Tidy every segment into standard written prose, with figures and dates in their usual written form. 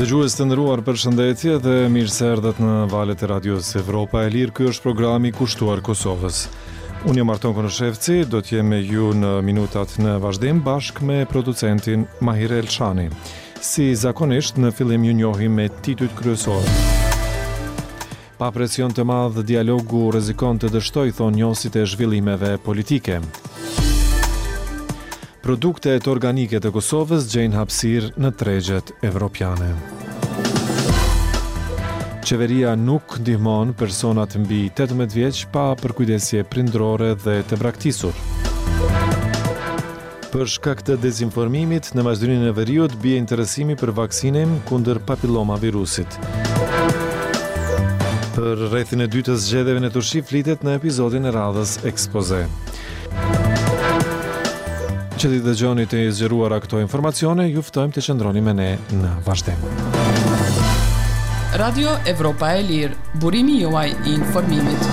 Dëgjues të nderuar, përshëndetje dhe mirë se erdhët në valët e Radios Evropa e Lirë. Ky është programi kushtuar Kosovës. Unë jam Arton Konoshevci, do të jem me ju në minutat në vazhdim bashkë me producentin Mahir Elshani. Si zakonisht, në fillim ju njohim me titujt kryesor. Pa presion të madh, dialogu rrezikon të dështojë, thonë njohësit e zhvillimeve politike. Produktet organike të Kosovës gjejnë hapësirë në tregjet evropiane. Qeveria nuk ndihmon personat mbi 18 vjeç pa përkujdesje prindrore dhe të braktisur. Për shkak të dezinformimit, në Maqedoninë e Veriut bie interesimi për vaksinim kundër papilomavirusit. Për rrethin e dytë të zgjedhjeve në Turqi flitet në episodin e radhës Expose. Që t'i dëgjoni të zgjeruara këto informacione, ju ftojmë të qëndroni me ne në vazhdim. Radio Evropa e Lirë, burimi juaj i informimit.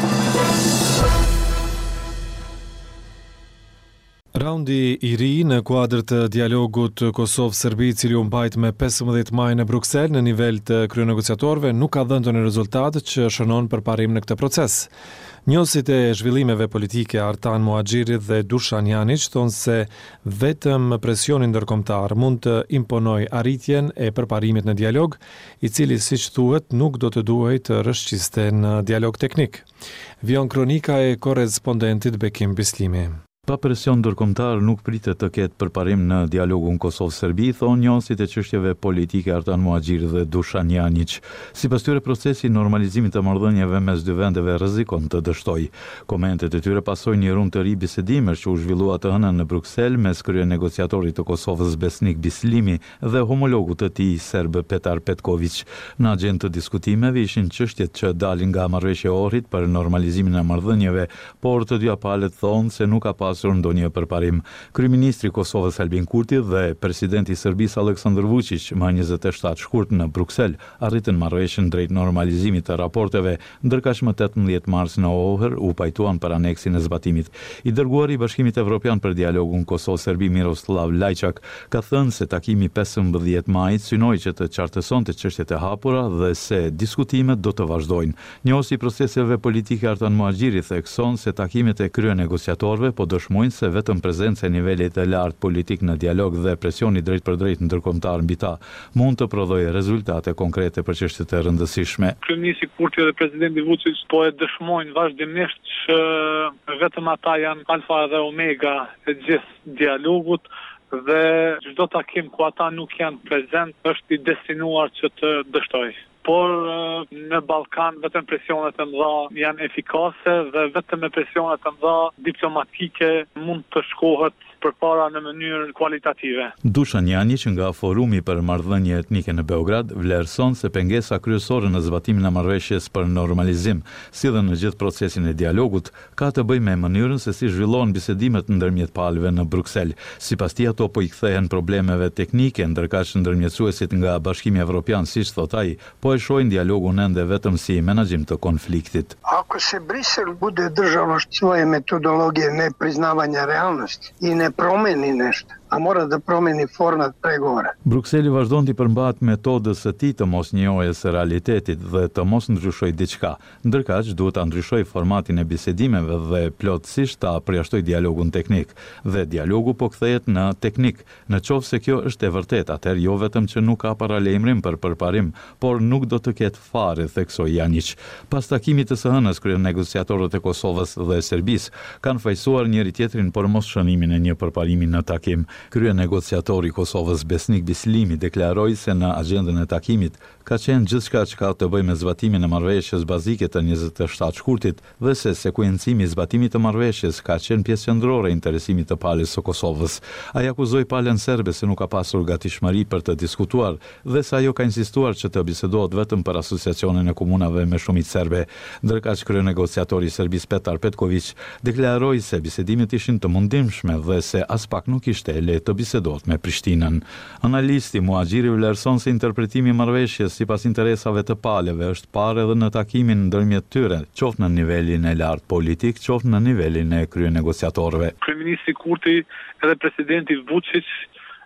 Raundi i ri në kuadër të dialogut Kosovë-Serbi, i cili u mbajt me 15 maj në Bruksel në nivel të kryenegociatorëve, nuk ka dhënë ndonjë rezultat që shënon përparim në këtë proces. Njohësit e zhvillimeve politike Artan Muhaxhiri dhe Dušan Janić thonë se vetëm presioni ndërkombëtar mund të imponojë arritjen e përparimit në dialog, i cili, siç thuhet, nuk do të duhej të rrëshqiste në dialog teknik. Vion kronika e korrespondentit Bekim Bislimi. Pa presion ndërkombëtar nuk pritet të ketë përparim në dialogun Kosovë-Serbi, thonë njohësit e çështjeve politike Artan Muhaxhiri dhe Dušan Janić. Sipas tyre, procesi i normalizimit të marrëdhënieve mes dy vendeve rrezikon të dështojë. Komentet e tyre pasojnë një rund të ri bisedimesh që u zhvillua të hënën në Bruksel mes kryenegociatorit të Kosovës Besnik Bislimi dhe homologut të tij serb Petar Petković. Në agjendë të diskutimeve ishin çështjet që dalin nga marrëveshja e Ohrit për normalizimin e marrëdhënieve, por të dyja palët thonë se nuk ka pasur ndonjë përparim. Kryeministri i Kosovës Albin Kurti dhe presidenti i Serbisë Aleksandar Vučić më 27 shkurt në Bruksel arritën marrëveshjen drejt normalizimit të raporteve, ndërkaq më 18 mars në Ohër u pajtuan për aneksin e zbatimit. I dërguari i Bashkimit Evropian për dialogun Kosovë-Serbi Miroslav Lajçak ka thënë se takimi 15 majit synoi që të qartësonte çështjet e hapura dhe se diskutimet do të vazhdojnë. Njohësi i proceseve politike Artan Muhaxhiri thekson se takimet e kryenegociatorëve po dëshmojnë se vetëm prezenca e nivelit të lartë politik në dialog dhe presioni drejt për drejt ndërkombëtar mbi ta mund të prodhojë rezultate konkrete për çështjet e rëndësishme. Kryeministri Kurti dhe presidenti Vučić po e dëshmojnë vazhdimisht që vetëm ata janë alfa dhe omega e gjithë dialogut dhe çdo takim ku ata nuk janë prezent është i destinuar që të dështojë. Por në Ballkan vetëm presionet e mëdha janë efikase dhe vetëm me presionet e mëdha diplomatike mund të shkohet përpara në mënyrë kualitative. Dušan Janić nga Forumi për marrëdhënie etnike në Beograd vlerëson se pengesa kryesore në zbatimin e marrëveshjes për normalizim, si dhe në gjithë procesin e dialogut, ka të bëjë me mënyrën se si zhvillohen bisedimet ndërmjet palëve në Bruksel. Sipas tij, ato po i kthehen problemeve teknike, ndërkaq ndërmjetësuesit nga Bashkimi Evropian, siç thot ai, po e shohin dialogun ende vetëm si menaxhim të konfliktit. Ako se Brisel bude držalo svoje metodologije nepriznavanja realnosti i ne promeni nešto, a mora da promeni format pregovora. Brukseli vazhdon të përmbahet metodës së tij të mosnjohjes së realitetit dhe të mos ndryshojë diçka, ndërkaq duhet ta ndryshojë formatin e bisedimeve dhe plotësisht ta përjashtojë dialogun teknik. Dhe dialogu po kthehet në teknik. Nëse kjo është e vërtetë, atëherë jo vetëm që nuk ka paralajmërim për përparim, por nuk do të ketë fare, theksoi Janić. Pas takimit të së hënës, kryenegociatorët e Kosovës dhe Serbisë kanë fajsuar njëri tjetrin për mos shënimin e një përparimi në takim. Kryenegociatori i Kosovës Besnik Bislimi deklaroi se në agjendën e takimit ka qenë gjithçka që ka të bëjë me zbatimin e marrëveshjes bazike të 27 shkurtit dhe se sekuencimi i zbatimit të marrëveshjes ka qenë pjesë qendrore e interesimit të palës së Kosovës. Ai akuzoi palën serbe se nuk ka pasur gatishmëri për të diskutuar dhe se ajo ka insistuar që të bisedohet vetëm për asociacionin e komunave me shumicë serbe, ndërkaq kryenegociatori i Serbisë Petar Petković deklaroi se bisedimet ishin të mundimshme dhe se as pak nuk ishte lehtë të bisedohet me Prishtinën. Analisti Muhaxhiri vlerëson se interpretimi i marrëveshjes sipas interesave të palëve është parë edhe në takimin ndërmjet tyre, qoftë në nivelin e lartë politik, qoftë në nivelin e kryenegociatorëve. Kryeministri Kurti edhe presidenti Vučić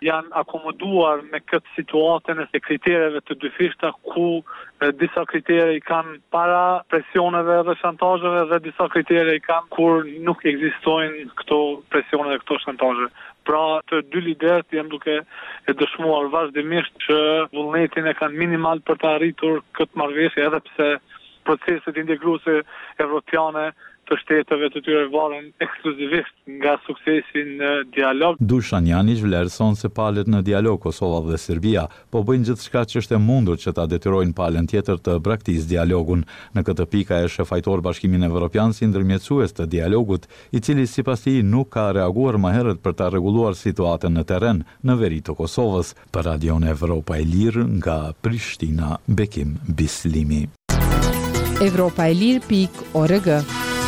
janë akomoduar me këtë situatën e kritereve të dyfishta ku disa kritere i kanë para presioneve dhe shantazheve dhe disa kritere i kanë kur nuk ekzistojnë këto presione dhe këto shantazhe. Pra të dy lidert janë duke e dëshmuar vazhdimisht që vullnetin e kanë minimal për të arritur këtë marrëveshje edhe pse proceset integruese evropiane të shteteve të tyre varen ekskluzivisht nga suksesi në dialog. Dušan Janić vlerëson se palët në dialog Kosova dhe Serbia po bëjnë gjithçka që është e mundur që ta detyrojnë palën tjetër të braktisë dialogun. Në këtë pikë e shefajtor Bashkimin Evropian si ndërmjetësues të dialogut, i cili sipas tij nuk ka reaguar më herët për ta rregulluar situatën në terren në veri të Kosovës. Për Radion Evropa e Lirë nga Prishtina, Bekim Bislimi. Evropaelir.org.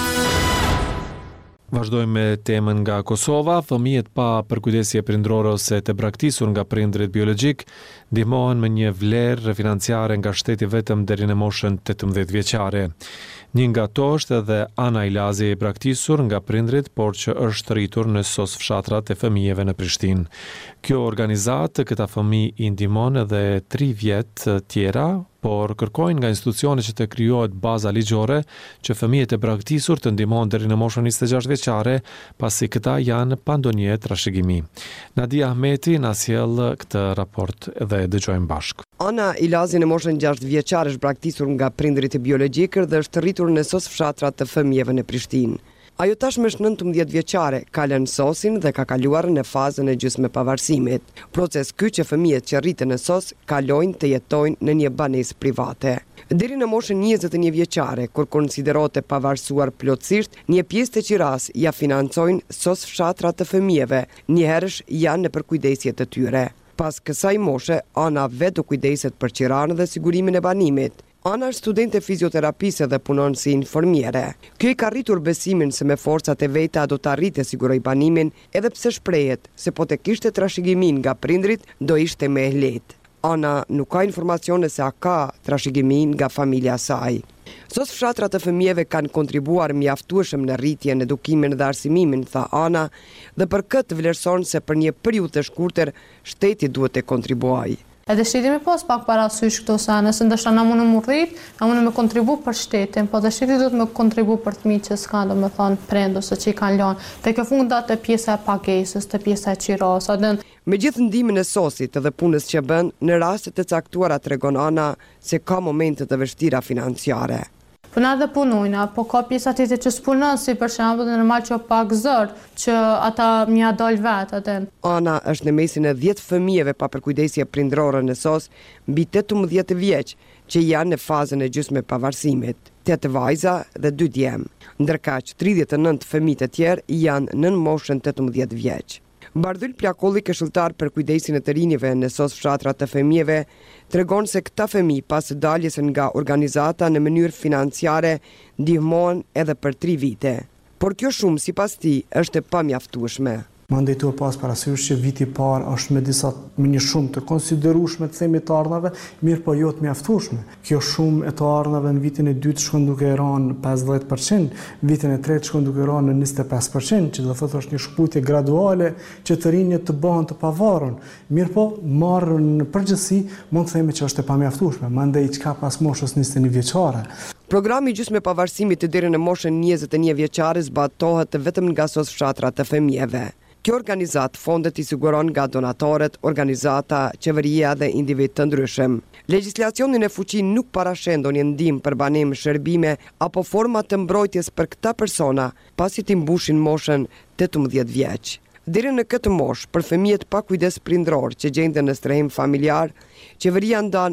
Vazhdojmë me temën nga Kosova. Fëmijët pa përkujdesje prindrore ose të braktisur nga prindrit biologjik ndihmohen me një vlerë financiare nga shteti vetëm deri në moshën 18 vjeçare. Një nga to është edhe Ana Ilazi, e braktisur nga prindrit, por që është rritur në SOS fshatrat e fëmijëve në Prishtinë. Kjo organizatë këta fëmijë i ndihmon edhe 3 vjet tjera, por kërkojnë nga institucione që të krijohet baza ligjore që fëmijët e braktisur të ndihmohen deri në moshën 26 vjeçare, pasi këta janë pa ndonjë trashëgimi. Nadia Ahmeti na sjell këtë raport dhe e dëgjojmë bashkë. Ana Ilazi në moshën 6 vjeçare është braktisur nga prindrit e biologjik dhe është rritur në SOS fshatrat të fëmijëve në Prishtinë. Ajo tashmë është 19 vjeçare, ka lënë SOS-in dhe ka kaluar në fazën e gjysmëpavarësimit. Proces ky që fëmijët që rriten në SOS kalojnë të jetojnë në një banesë private. Deri në moshën 21 vjeçare, kur konsiderohet e pavarësuar plotësisht, një pjesë të qiras ja financojnë SOS fshatrat të fëmijëve, njëherësh janë në përkujdesje të tyre. Pas kësaj moshe, Ana vetë do kujdeset për qiranën dhe sigurimin e banimit. Ana është studente fizioterapisë dhe punon si infermiere. Kjo i ka rritur besimin se me forcat e veta do të arrite siguroj banimin, edhe pse shprehet se po të kishte trashëgimin nga prindrit, do ishte me lehtë. Ana nuk ka informacione se a ka trashëgimin nga familja saj. SOS fshatrat të fëmijëve kanë kontribuar mjaftueshëm në rritjen, edukimin dhe arsimimin, tha Ana, dhe për këtë vlerëson se për një periudhë të shkurtër shteti duhet të kontribuajë. Edhe shteti me pas pak parasysh këto sene, se ndoshta na mundë më rrit, na mundë me kontribu për shtetin, po dhe shteti duhet me kontribu për fëmijët që s'kan, domethënë prindë ose që i kanë lënë. Te kjo fundat e pjesa e pagesës, te pjesa e qirasës. Me gjithë ndihmën e SOS-it dhe punës që bën, në rastet e caktuara tregon Ana se ka momente të vështira financiare. Po na dhe punojna, po ka pjesa tjetër që s'punon, si për shembull normal që pak zër, që ata mja dal vetë atë. Ana është në mesin e 10 fëmijëve pa përkujdesje prindrore në SOS, mbi 18 vjeç, që janë në fazën e gjysmëpavarësimit, 8 vajza dhe 2 djemë, ndërkaq 39 fëmijë të tjerë janë nën moshën 18 vjeç. Bardhyl Plakolli, këshilltar për kujdesin e të rinjve në SOS fshatrat të fëmijëve, tregon se këta fëmijë pas daljes nga organizata në mënyrë financiare ndihmohen edhe për 3 vite. Por kjo shumë sipas tij është e pamjaftueshme. Mandej duhet pas parasysh që viti i parë është me një shumë të konsiderueshme të themi të ardhave, mirë po jo të mjaftueshme. Kjo shumë e të ardhave në vitin e dytë shkon duke rënë 50%, vitin e tretë shkon duke rënë në 25%, që do thotë është një shkputje graduale që të rinjët të bëhen të pavarur. Mirë po marrë në përgjithësi mund të themi që është e pamjaftueshme, mandej çka pas moshës 21 vjeçare. Programi i gjysmëpavarësimit të deri në moshën 21 vjeçare zbatohet vetëm nga SOS fshatrat të fëmijëve. Kjo organizat fondet i siguron nga donatorët, organizata, qeveria dhe individ të ndryshëm. Legjislacionin e fuqin nuk parashen ndonjë ndihmë për banim, shërbime apo forma të mbrojtjes për këta persona pasi të mbushin moshën 18 vjeç. Deri në këtë moshë, për fëmijët pa kujdes prindror që gjenden në strehim familjar, qeveria ndan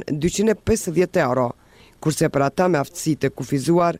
250 euro, kurse për ata me aftësi të kufizuar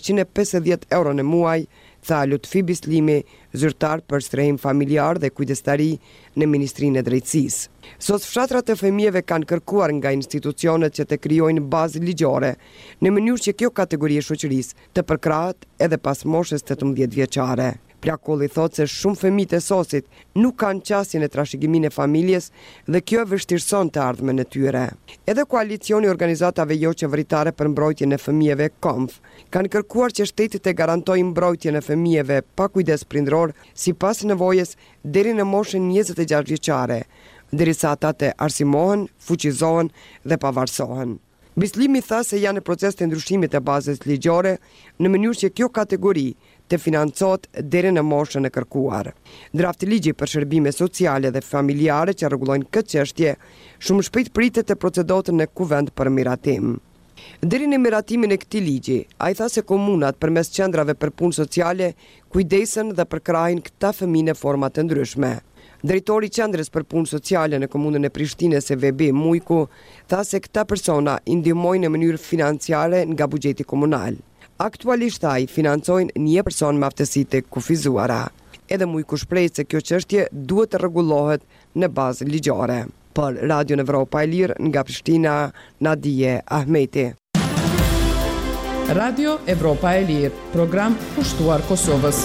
350 euro në muaj, tha Lutfi Bislimi, zyrtar për strehim familjar dhe kujdestari në Ministrinë e Drejtësisë. SOS fshatrat të fëmijëve kanë kërkuar nga institucionet që të krijojnë bazë ligjore, në mënyrë që kjo kategori e shoqërisë të përkrahet edhe pas moshës 18 vjeçare. Plakolli thotë se shumë fëmijë të SOS-it nuk kanë qasjen e trashëgimit e familjes dhe kjo e vështirëson të ardhmen e tyre. Edhe koalicioni i organizatave jo qeveritare për mbrojtjen e fëmijëve KOMF kanë kërkuar që shteti të garantojë mbrojtjen e fëmijëve pa kujdes prindror sipas nevojës deri në moshën 26 vjeçare, derisa ata të arsimohen, fuqizohen dhe pavarësohen. Bislimi tha se janë në proces të ndryshimit të bazës ligjore në mënyrë që kjo kategori të financohet deri në moshën e kërkuar. Drafti ligji për shërbime sociale dhe familjare që rregullojnë këtë çështje shumë shpejt pritet të procedohet në kuvend për miratim. Deri në miratimin e këtij ligji, ai tha se komunat përmes qendrave për punë sociale kujdesen dhe përkrahin këta fëmijë në forma të ndryshme. Drejtori i qendrës për punë sociale në komunën e Prishtinës VB Mujku tha se këta persona i ndihmojnë në mënyrë financiare nga buxheti komunal. Aktualisht ai financojnë një person me aftësi të kufizuara. Edhe Mujku shpreh se kjo çështje duhet të rregullohet në bazë ligjore. Për Radio Evropa e Lirë nga Prishtina, Nadije Ahmeti. Radio Evropa e Lirë, program pushtuar Kosovës.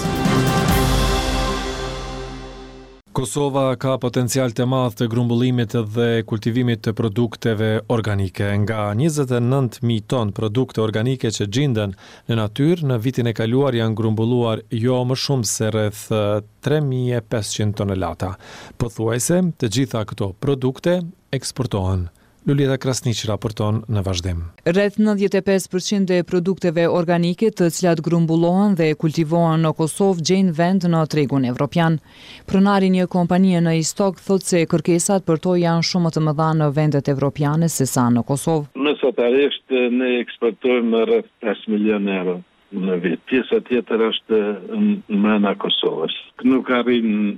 Kosova ka potencial të madh të grumbullimit dhe kultivimit të produkteve organike. Nga 29.000 ton produkte organike që gjenden në natyrë, në vitin e kaluar janë grumbulluar jo më shumë se rreth 3.500 tonelata. Pothuajse, të gjitha këto produkte eksportohen. Lulieta Krasniq raporton në vazhdim. Rreth 95% e produkteve organike të cilat grumbullohen dhe kultivohen në Kosovë gjejnë vend në tregun evropian. Pronari një kompanie në Istok thotë se kërkesat për to janë shumë më të mëdha në vendet evropiane se sa në Kosovë. Mesatarisht ne eksportojmë rreth 5 milion euro në vit. Pjesa tjetër është në brenda Kosovës. Nuk arrin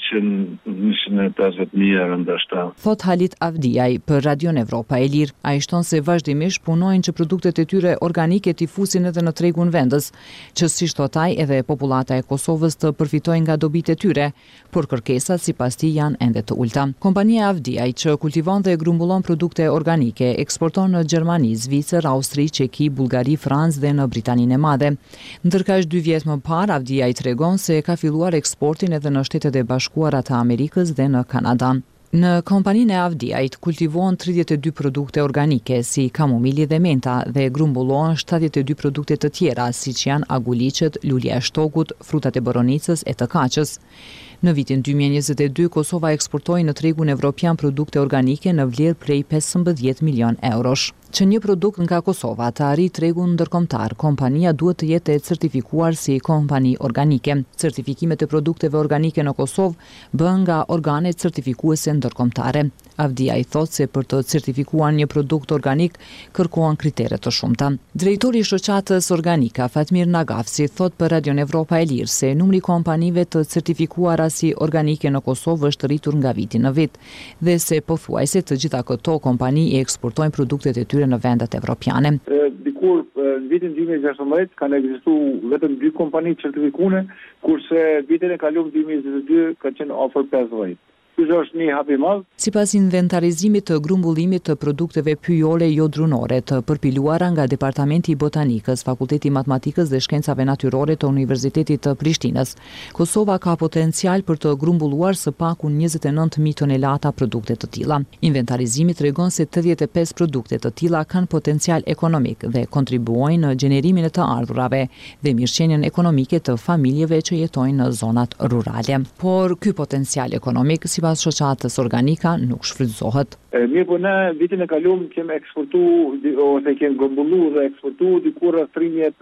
150.000 euro ndoshta. Thot Halit Avdiaj për Radion Evropa e Lirë. Ai shton se vazhdimisht punojnë që produktet e tyre organike t'i fusin edhe në tregun vendës, që si thot ai edhe popullata e Kosovës të përfitojnë nga dobitë e tyre, por kërkesat sipas tij janë ende të ulta. Kompania Avdiaj që kultivon dhe grumbullon produkte organike eksporton në Gjermani, Zvicër, Austri, Çeki, Bullgari, Francë dhe në Britaninë e Madhe. Ndërkaq 2 vjet më parë Avdiaj tregon se ka filluar eksportin edhe në Shtetet e Bashkuara të Amerikës dhe në Kanada. Në kompaninë e Avdiajt kultivohen 32 produkte organike si kamomili dhe menta dhe grumbullohen 72 produkte të tjera siç janë aguliqet, lulja e shtokut, frutat e boronicës e të kaçës. Në vitin 2022 Kosova eksportoi në tregun evropian produkte organike në vlerë prej 15 milion eurosh. Që një produkt nga Kosova të arrijë tregun ndërkombëtar, kompania duhet të jetë e certifikuar si kompani organike. Certifikimet e produkteve organike në Kosovë bëhen nga organet certifikuese ndërkombëtare. Avdiaj thotë se për të certifikuar një produkt organik kërkohen kritere të shumta. Drejtori i shoqatës Organika, Fatmir Nagafsi, thotë për Radion Evropa e Lirë se numri i kompanive të certifikuara si organike në Kosovë është rritur nga viti në vit dhe se pothuajse të gjitha këto kompani i eksportojnë produktet e tyre në vendet evropiane. Dikur në vitin 2016 kanë ekzistuar vetëm 2 kompani certifikuese, kurse vitin e kaluar 2022 ka qenë afër 50. Ky është një hap i madh. Sipas inventarizimit të grumbullimit të produkteve pyjole jo drunore të përpiluara nga Departamenti i Botanikës, Fakulteti i Matematikës dhe Shkencave Natyrore të Universitetit të Prishtinës, Kosova ka potencial për të grumbulluar së paku 29.000 tonelata produkte të tilla. Inventarizimi tregon se 85 produkte të tilla kanë potencial ekonomik dhe kontribuojnë në gjenerimin e të ardhurave dhe mirëqenien ekonomike të familjeve që jetojnë në zonat rurale. Por ky potencial ekonomik sipas shoqatës Organika nuk shfrytëzohet. Mirë, po ne vitin e kaluar kemi eksportuar ose kemi grumbulluar dhe eksportuar diku rreth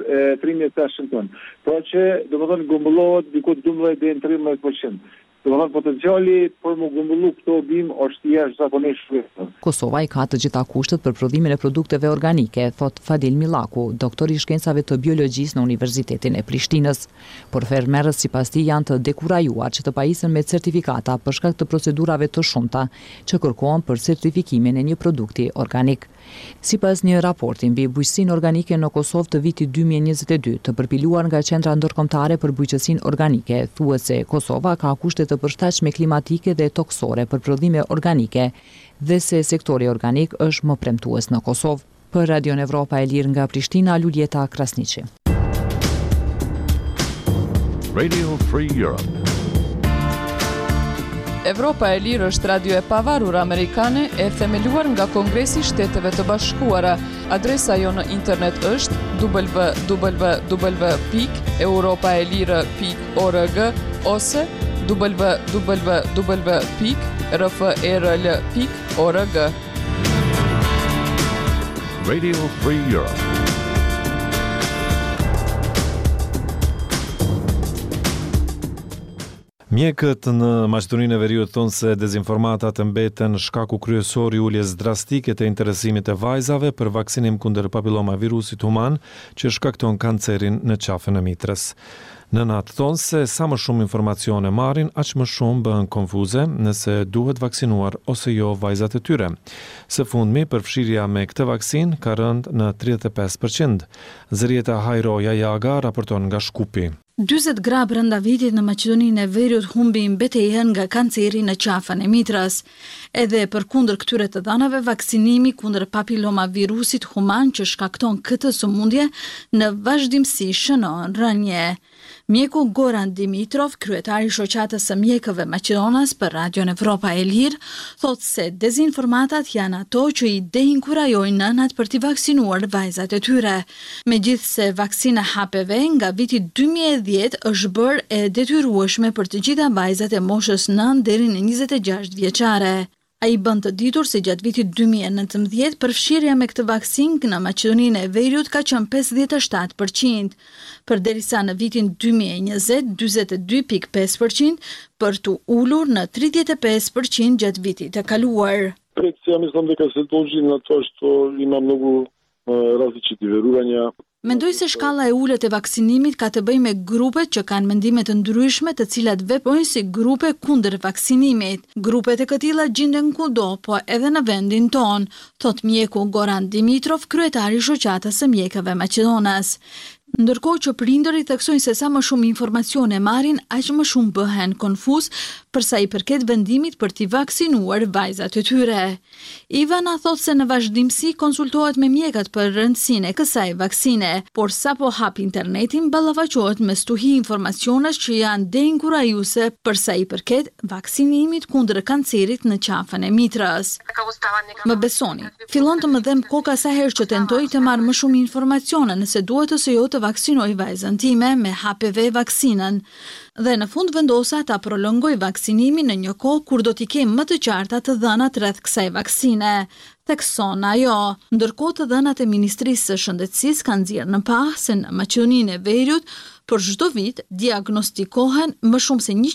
13.500 tonë. Pra që domethënë grumbullohet diku 12 deri në 13%. Domethënë potenciali për më grumbullu këto bimë është jashtëzakonisht shumë. Kosova i ka të gjitha kushtet për prodhimin e produkteve organike, thot Fadil Millaku, doktor i shkencave të biologjisë në Universitetin e Prishtinës. Por fermerët sipas tij janë të dekurajuar që të pajisen me certifikata për shkak të procedurave të shumta që kërkohen për certifikimin e një produkti organik. Sipas një raporti mbi bujqësinë organike në Kosovë të vitit 2022, të përpiluar nga Qendra Ndërkombëtare për Bujqësinë Organike, thuhet se Kosova ka kushte të përshtatshme klimatike dhe toksore për prodhime organike dhe se sektori organik është më premtues në Kosovë. Për Radion Evropa e Lirë nga Prishtina, Lulieta Krasniqi. Radio Free Europe. Evropa e Lirë është radio e pavarur amerikane e themeluar nga Kongresi i Shteteve të Bashkuara. Adresa jo në internet është www.europaelire.org ose www.europaelire.org. rfrl.org. Radio Free Europe. Mjekët në Maqedoninë e Veriut thonë se dezinformatat mbeten shkaku kryesor I uljes drastike të interesimit të vajzave për vaksinim kundër papillomavirusit human që shkakton kancerin në qafën e mitrës. Nënat thonë se sa më shumë informacione marrin, aq më shumë bëhen konfuze nëse duhet vaksinuar ose jo vajzat e tyre. Së fundmi, përfshirja me këtë vaksin ka rënë në 35%. Zërieta Hajroja Jaga raporton nga Shkupi. 40 gra brenda vitit në Maqedoninë e Veriut humbin betejën nga kanceri në qafën e mitrës. Edhe përkundër këtyre të dhënave, vaksinimi kundër papillomavirusit human që shkakton këtë sëmundje në vazhdimsi shënon rënje. Mjeku Goran Dimitrov, kryetari I shoqatës së mjekëve maqedonas për Radion Evropa e Lirë, thotë se dezinformatat janë ato që I deinkurajojnë nënat për t'i vaksinuar vajzat e tyre. Megjithse vaksina HPV nga viti 2010 është bërë e detyrueshme për të gjitha vajzat e moshës 9 deri në 26 vjeçare. Ai bën të ditur se gjatë vitit 2019 përfshirja me këtë vaksinë në Maqedoninë e Veriut ka qenë 57%, përderisa në vitin 2020 42.5% për të ulur në 35% gjatë vitit të kaluar. Ja mislim дека се должи на тоа што има многу различити верувања. Mendoj se shkalla e ulët e vaksinimit ka të bëjë me grupet që kanë mendime të ndryshme të cilat veprojnë si grupe kundër vaksinimit. Grupet e këtilla gjenden kudo, po edhe në vendin ton, thot mjeku Goran Dimitrov, kryetari I shoqatës së mjekëve maqedonas. Ndërkohë që prindërit theksojnë se sa më shumë informacione marrin, aq më shumë bëhen konfuz për sa I përket vendimit për t'i vaksinuar vajzat e tyre. Ivana thot se në vazhdimsi konsultohet me mjekët për rëndësinë e kësaj vaksine, por sapo hap internetin ballafaqohet me stuhi informacionesh që janë deinkurajuese për sa I përket vaksinimit kundër kancerit në qafën e mitrës. Më besoni, fillon të më dhem koka sa herë që tentoj të marr më shumë informacione nëse duhet ose jo të vaksinoj vajzën time me HPV vaksinën. Dhe në fund vendosa ta prolongoj vaksinimin në një kohë kur do t'i kem më të qarta të dhënat rreth kësaj vaksine. Thekson ajo, ndërkohë të dhënat e Ministrisë së Shëndetësisë kanë nxjerrë në pa se në Maqedoninë e Veriut për çdo vit diagnostikohen më shumë se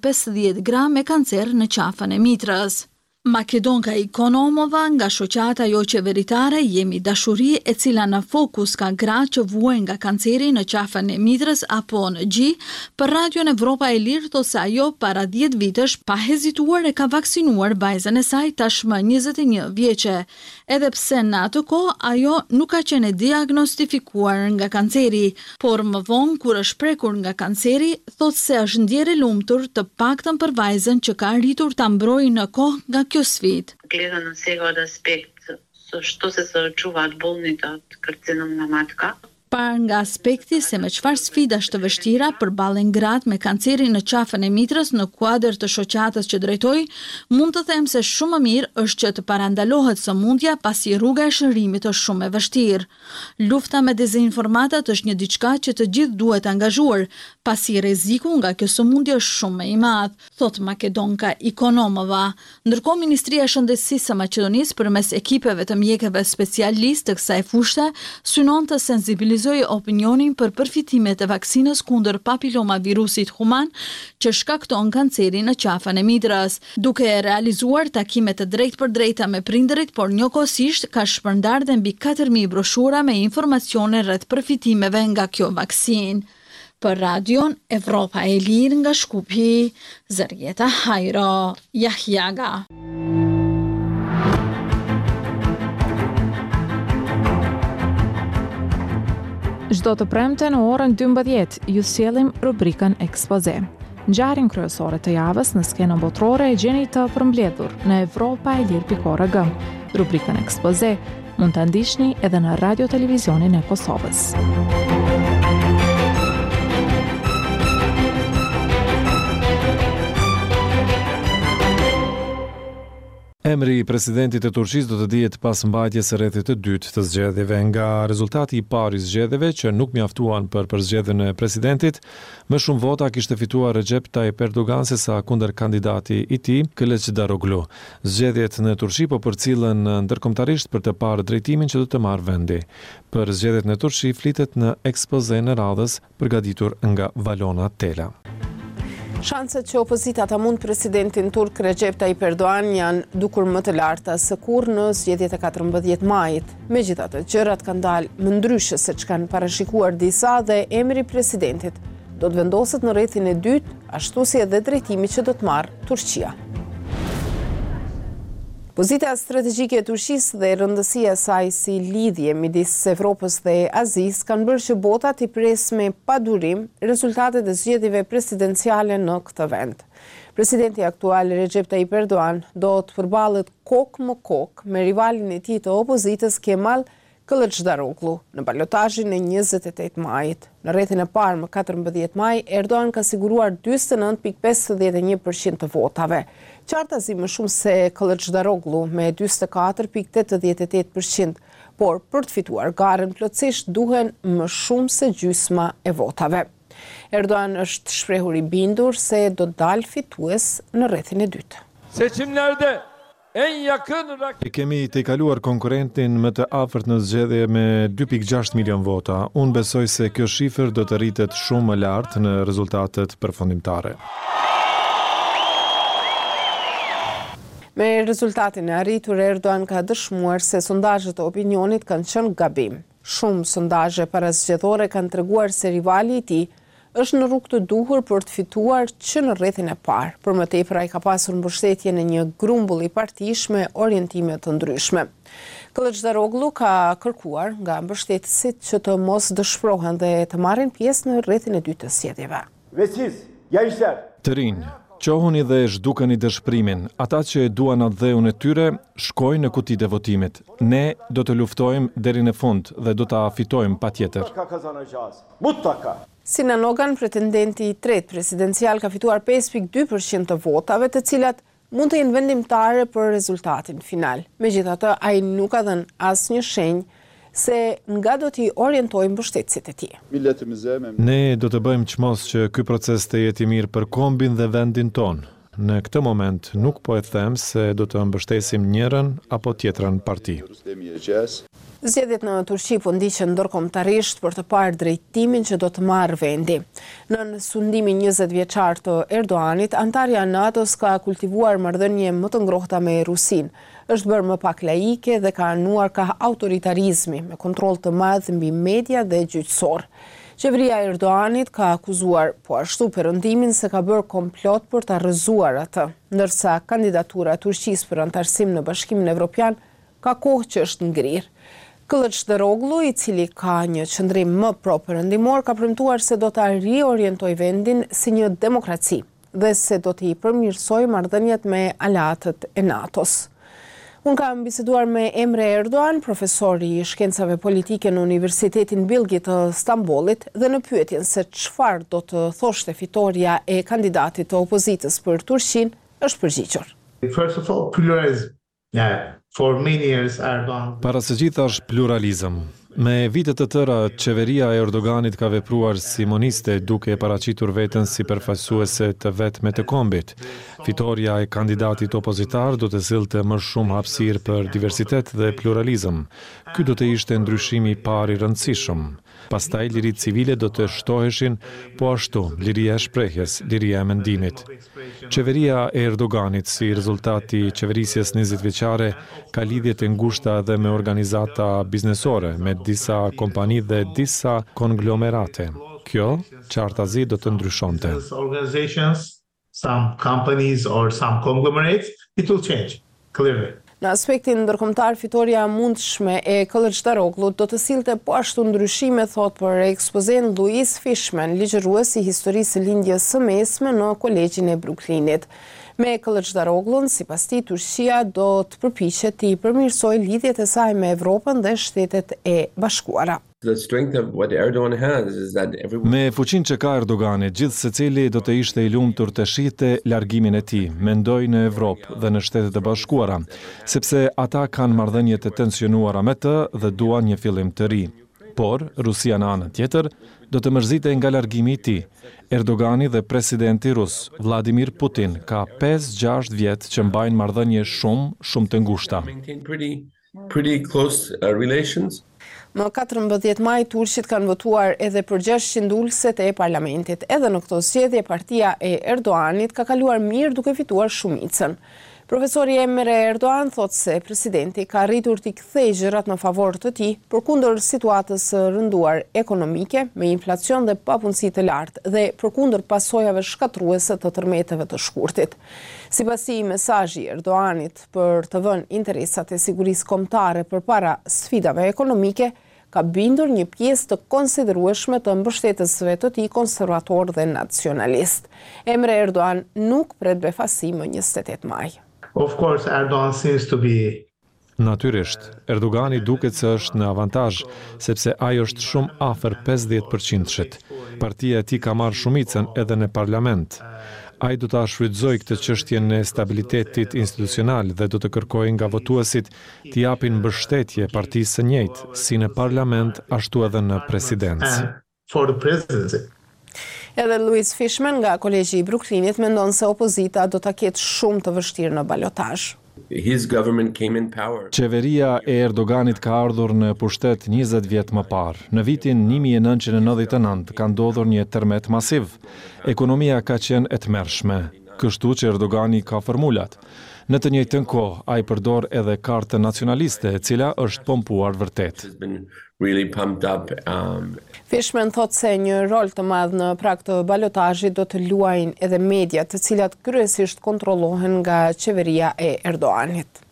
150 gra me kancer në qafën e mitrës. Makedonka Ikonomova nga shoqata jo qeveritare Jemi Dashuri e cila në fokus ka gra që vuajnë nga kanceri në qafën e mitrës apo në gjy, për Radion Evropa e Lirë thosë se ajo para 10 vitesh pa hezituar e ka vaksinuar vajzën e saj tashmë 21 vjeçe. Edhe pse në atë kohë ajo nuk ka qenë diagnostifikuar nga kanceri, por më vonë kur është prekur nga kanceri, thotë se është ndjerë e lumtur të paktën për vajzën që ka arritur ta mbrojë në kohë nga kjo sfidë. Гледа на сега од аспект што се sačuvat bolnit od karcinom na matka. Par nga aspekti se me çfarë sfidash të vështira përballen gratë me kancerin në qafën e mitrës në kuadër të shoqatës që drejtoj, mund të them se shumë më mirë është që të parandalohet sëmundja pasi rruga e shërimit është shumë e vështirë. Lufta me dezinformatat është një diçka që të gjithë duhet angazhuar, pasi rreziku nga kjo sëmundje është shumë më I madh, thot Makedonka Ikonomova. Ndërkohë Ministria e Shëndetësisë së Maqedonisë përmes ekipeve të mjekëve specialistë të kësaj fushë synon të sensibilizojë opinionin për përfitimet e vaksinës kundër papillomavirusit human që shkakton kancerin në qafën e mitrës, duke realizuar takime të drejtpërdrejta me prindërit, por njëkohësisht ka shpërndar dhe mbi 4000 broshura me informacione rreth përfitimeve nga kjo vaksinë. Për Radion Evropa e Lirë nga Shkupi, Zërieta Hajro Jahjaga. Çdo të premte në orën 12 ju sjellim rubrikën Ekspoze. Ngjarjen kryesore të javës në skenën botërore e gjeni të përmbledhur në europaelir.org. Rubrikën Ekspoze mund ta ndiqni edhe në Radio Televizionin e Kosovës. Emri I presidentit e Turqisë do të dihet pas mbajtjes së rrethit të dytë të zgjedhjeve. Nga rezultati I parë I zgjedhjeve që nuk mjaftuan për përzgjedhjen e presidentit, më shumë vota kishte fituar Recep Tayyip Erdogan sesa kundër kandidati I tij, Kılıçdaroğlu. Zgjedhjet në Turqi po përcillen ndërkombëtarisht për të parë drejtimin që do të marrë vendi. Për zgjedhjet në Turqi flitet në ekspozen e radhës përgatitur nga Valona Tela. Shanset që opozita ta mund presidentin turk Recep Tayyip Erdogan janë dukur më të larta se kurrë në zgjedhjet e 14 majit. Megjithatë, gjërat kanë dalë më ndryshe se që kanë parashikuar disa dhe emri presidentit do të vendoset në rrethin e dytë, ashtu si edhe drejtimi që do të marrë Turqia. Pozita strategjike e Turqisë dhe rëndësia e saj si lidhje midis Evropës dhe Azisë kanë bërë që bota t'i presë me padurim rezultatet e zgjedhjeve presidenciale në këtë vend. Presidenti aktual Recep Tayyip Erdogan do të përballet kokë më kokë me rivalin e tij të opozitës Kemal Kılıçdaroğlu në balotazhin e 28 majit. Në rrethin e parë më 14 maj, Erdogan ka siguruar 49.51% të votave. Qartazi më shumë se Kılıçdaroğlu me 44.88%, por për të fituar garën plotësisht duhen më shumë se gjysma e votave. Erdogan është shprehur I bindur se do të dalë fitues në rrethin e dytë. Seçimlerde E kemi të kaluar konkurentin më të afërt në zgjedhje me 2.6 milion vota. Unë besoj se kjo shifër do të rritet shumë më lartë në rezultatet përfundimtare. Me rezultatin e arritur, Erdogan ka dëshmuar se sondazhet e opinionit kanë qenë gabim. Shumë sondazhe parazgjedhore kanë treguar se rivali I tij është në rrugë të duhur për të fituar që në rrethin e parë. Për më tepër ai ka pasur mbështetje në një grumbull I partish me orientime të ndryshme. Kılıçdaroğlu ka kërkuar nga mbështetësit që të mos dëshpërohen dhe të marrin pjesë në rrethin e dytë të zgjedhjeve. Të rinj, qohuni dhe zhdukeni dëshpërimin. Ata që e duan atë dheun e tyre, shkojnë në kutitë e votimit. Ne do të luftojmë deri në fund dhe do ta fitojmë patjetër. Sinan Ogan, pretendenti I tretë presidencial, ka fituar 5.2% të votave, të cilat mund të jenë vendimtare për rezultatin final. Megjithatë, ai nuk ka dhënë asnjë shenjë se nga do t'i orientojë mbështetësit e tij. Ne do të bëjmë çmos që ky proces të jetë I mirë për kombin dhe vendin ton. Në këtë moment nuk po e them se do të mbështesim njërin apo tjetrën parti. Zgjedhjet në Turqi po ndiqen ndërkombëtarisht për të parë drejtimin që do të marrë vendi. Në sundimin 20 vjeçar të Erdoganit, antarja e NATO-s ka kultivuar marrëdhënie më të ngrohta me Rusinë. Është bërë më pak laike dhe ka anuar ka autoritarizmi me kontroll të madh mbi media dhe gjyqësor. Qeveria e Erdoganit ka akuzuar po ashtu Perëndimin se ka bërë komplot për ta rrëzuar atë, ndërsa kandidatura e Turqisë për antarësim në Bashkimin Evropian ka kohë që është ngrirë. Kılıçdaroğlu, I cili ka një qëndrim më pro-perëndimor, ka premtuar se do ta riorientojë vendin si një demokraci dhe se do t'i përmirësojë marrëdhëniet me aleatët e NATO-s. Unë kam biseduar me Emre Erdogan, profesor I shkencave politike në Universitetin Bilgi të Stambollit, dhe në pyetjen se çfarë do të thoshte fitoria e kandidatit të opozitës për Turqinë, është përgjigjur. First of all, pluralism. For many years, Erdogan... Para së gjitha është pluralizëm. Me vite të tëra, qeveria e Erdoganit ka vepruar si moniste duke e paraqitur veten si përfaqësuese të vetme të kombit. Fitoria e kandidatit opozitar do të sillte më shumë hapësirë për diversitet dhe pluralizëm. Ky do të ishte ndryshimi I parë I rëndësishëm. Pastaj liritë civile do të shtoheshin, po ashtu liria e shprehjes, liria e mendimit. Qeveria e Erdoganit si rezultati I qeverisjes 20 vjeçare ka lidhje të ngushta edhe me organizata biznesore, me disa kompani dhe disa konglomerate. Kjo qartazi do të ndryshonte. Some companies or some conglomerates, it will change, clearly. Në aspektin ndërkombëtar, fitoria mundshme e Kılıçdaroğlu do të sillte po ashtu ndryshime, thot për ekspozen Louise Fishman, ligjërues I historisë së lindjes së mesme në Kolegjin e Brooklynit. Me Kılıçdaroğlu'n, sipas tij, Turqia do të përpiqet të përmirësojë lidhjet e saj me Evropën dhe Shtetet e Bashkuara. Me fuqinë që ka Erdogani, gjithë secili do të ishte i lumtur të shihte largimin e tij, mendoj në Evropë dhe në Shtetet e Bashkuara, sepse ata kanë marrëdhënie të tensionuara me të dhe duan një fillim të ri. Por Rusia në anën tjetër do të mërzitej nga largimi i tij. Erdogani dhe presidenti rus Vladimir Putin ka 5-6 vjet që mbajnë marrëdhënie shumë të ngushta. Më 14 maj, turqit kanë votuar edhe për 600 ulëset e parlamentit. Edhe në këto zgjedhje, partia e Erdoganit ka kaluar mirë duke fituar shumicën. Profesori Emre Erdogan thot se presidenti ka rritur t'i kthejë gjërat në favor të tij, përkundër situatës së rënduar ekonomike me inflacion dhe papunësi të lartë dhe përkundër pasojave shkatruese të tërmeteve të shkurtit. Sipas tij, mesazhi i Erdoganit për të vënë interesat e sigurisë kombëtare përpara sfidave ekonomike ka bindur një pjesë të konsiderueshme të mbështetësve të tij konservator dhe nacionalist. Emre Erdogan nuk pret befasi më 28 maj. Of course, Erdogan seems to be Natyrisht, Erdogani duket se është në avantazh, sepse ai është shumë afër 50%-shit. Partia e tij ka marrë shumicën edhe në parlament. Ai do ta shfrytëzojë këtë çështje në stabilitetit institucional dhe do të kërkojë nga votuesit të japin mbështetje partisë së njëjtë, si në parlament ashtu edhe në presidencë. For the presidency. Edhe Louis Fishman nga Kolegji i Brooklynit mendon se opozita do ta ketë shumë të vështirë në balotazh. Qeveria e Erdoganit ka ardhur në pushtet 20 vjet më parë. Në vitin 1999 ka ndodhur një tërmet masiv. Ekonomia ka qenë e tmerrshme, kështu që Erdogani ka formulat. Në të njëjtën kohë, ai përdor edhe kartën nacionaliste, e cila është pompuar vërtet. Fishman thot se një rol të madh në prag të balotazhit do të luajnë edhe mediat, të cilat kryesisht kontrollohen nga qeveria e Erdoganit.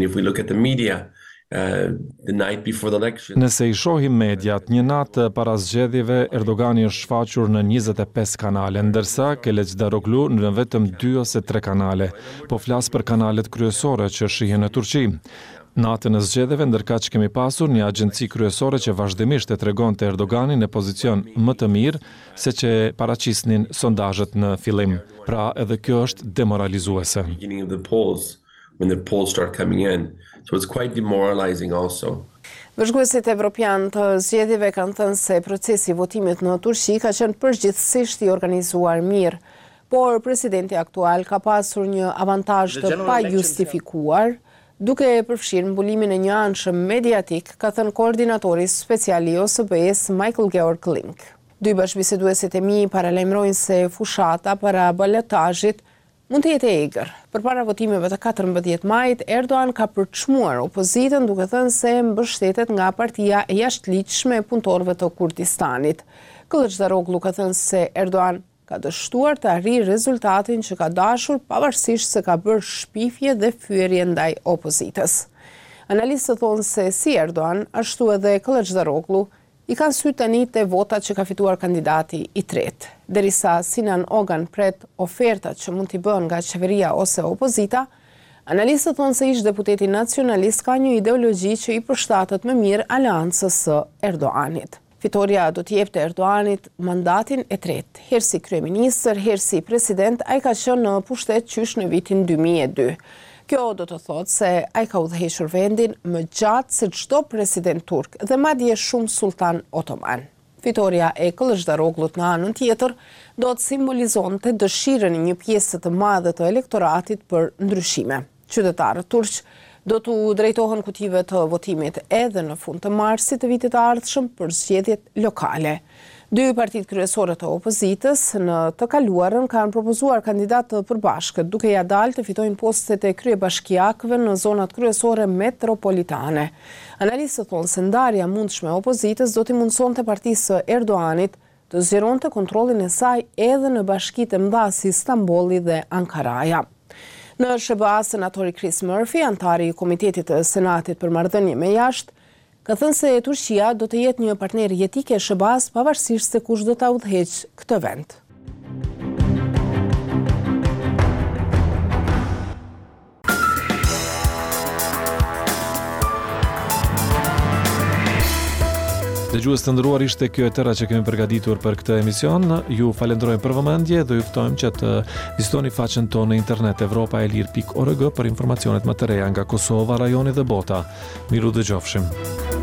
Nëse i shohim mediat, një natë para zgjedhjeve, Erdogani është shfaqur në 25 kanale, ndërsa Kılıçdaroğlu në vetëm 2 ose 3 kanale, po flas për kanalet kryesore që shihen në Turqi. Natën e zgjedhjeve, ndërkaq kemi pasur një agjenci kryesore që vazhdimisht e tregonte Erdoganin në pozicion më të mirë se që paraqisnin sondazhet në fillim. Pra edhe kjo është demoralizuese. When the polls start coming in. So it's quite demoralizing also. Vëzhguesit evropian të zgjedhjeve kanë thënë se procesi i votimit në Turqi ka qenë përgjithsisht i organizuar mirë, por presidenti aktual ka pasur një avantazh të pajustifikuar, duke përfshirë mbulimin e një anshëm mediatik, ka thënë koordinatori special i OSBE-s Michael Georg Link. Dy bashkëbiseduesit e mi paralajmërojnë se fushata para balotazhit mund të jetë e egër. Përpara votimeve të 14 majit, Erdogan ka përçmuar opozitën duke thënë se mbështetet nga partia e jashtëligjshme e punëtorëve të Kurdistanit. Kılıçdaroğlu ka thënë se Erdogan ka dështuar të arrijë rezultatin që ka dashur pavarësisht se ka bërë shpifje dhe fyerje ndaj opozitës. Analistët thonë se si Erdogan, ashtu edhe Kılıçdaroğlu i kanë sy tani te votat që ka fituar kandidati i tretë. Derisa Sinan Ogan pret ofertat që mund t'i bën nga qeveria ose opozita, analistët thonë se ish deputeti nacionalist ka një ideologji që i përshtatet më mirë aleancës së Erdoganit. Fitoria do t'i jepte Erdoganit mandatin e tretë. Herë si kryeministër, herë si president, ai ka qenë në pushtet qysh në vitin 2002. Kjo do të thotë se ai ka udhëhequr vendin më gjatë se çdo president turk dhe madje shumë sultan otoman. Fitoria e Kılıçdaroğlut në anën tjetër do të simbolizonte dëshirën e një pjesë të madhe të elektoratit për ndryshime. Qytetarët turq do të drejtohen kutive të votimit edhe në fund të marsit të vitit të ardhshëm për zgjedhjet lokale. Dy partitë kryesore të opozitës në të kaluarën kanë propozuar kandidatë të përbashkët, duke ja dalë të fitojnë postet e kryebashkiakëve në zonat kryesore metropolitane. Analistët thonë se ndarja mundshme e opozitës do t'i mundsonte partisë së Erdoganit të zgjeronte kontrollin e saj edhe në bashkitë e mëdha si Istanbulli dhe Ankaraja. Në SBA, senatori Chris Murphy, antari i Komitetit të Senatit për marrëdhënie me jashtë, ka thënë se Turqia do të jetë një partner jetik e SBA-s pavarësisht se kush do ta udhëheqë këtë vend. Dëgjues të nderuar, ishte kjo e tëra që kemi përgatitur për këtë emision. Ju falenderojmë për vëmendje dhe ju ftojmë që të vizitoni faqen tonë në internet evropaelir.org për informacionet më të reja nga Kosova, rajoni dhe bota. Miru dëgjofshim.